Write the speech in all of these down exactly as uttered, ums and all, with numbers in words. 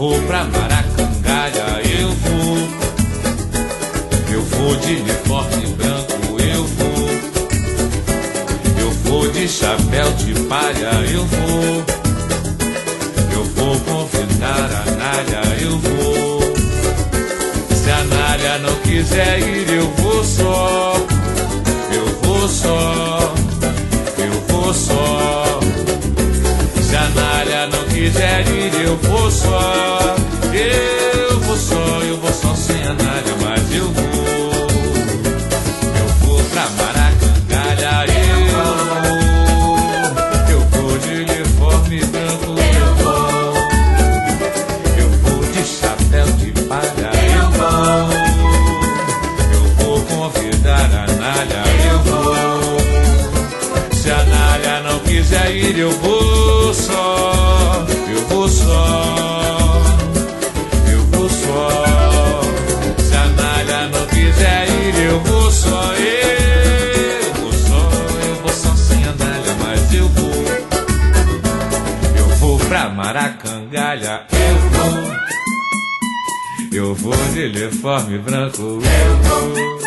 vou pra Maracangalha, eu vou. Eu vou de uniforme branco, eu vou. Eu vou de chapéu de palha, eu vou. Eu vou convidar a Nália, eu vou. Se a Nália não quiser ir, eu vou só. Eu vou só. Eu vou só. Se a Nália não quiser ir, eu vou só. Eu vou só, eu vou só sem a Nália, mas eu vou. Eu vou pra Maracangalha, eu vou. Eu vou de uniforme branco, eu vou. Eu vou de chapéu de palha, eu vou. Eu vou convidar a Nália, eu vou. Se a Nália não quiser ir, eu vou só. Eu vou só. Eu vou só. Se a Nália não quiser ir, eu vou só. Eu vou só. Eu vou só sem a Nália, mas eu vou. Eu vou pra Maracangalha, eu vou. Eu vou de uniforme branco, eu vou.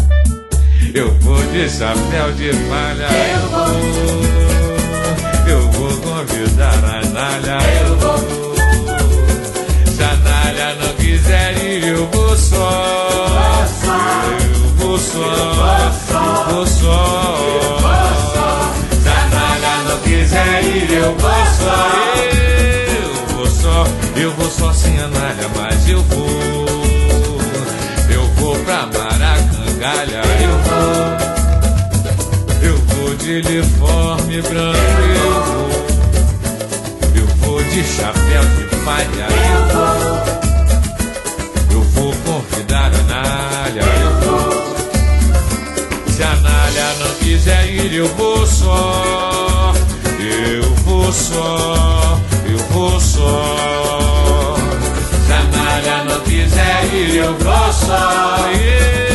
Eu vou de chapéu de palha, eu vou. Eu vou convidar a Nália, eu vou. Se a Nália não quiser ir, eu vou só. Eu vou só. Eu vou só. Se a Nália não quiser ir, eu vou só. Eu vou só. Eu vou só sem a Nália, mas eu vou. Eu vou pra Maracangalha, eu vou. Eu vou de uniforme branco, eu vou. Eu vou de chapéu de palha, eu vou. Eu vou convidar a Nália, eu vou. Se a Nália não quiser ir, eu vou só. Eu vou só. Eu vou só. Se a Nália não quiser ir, eu vou só.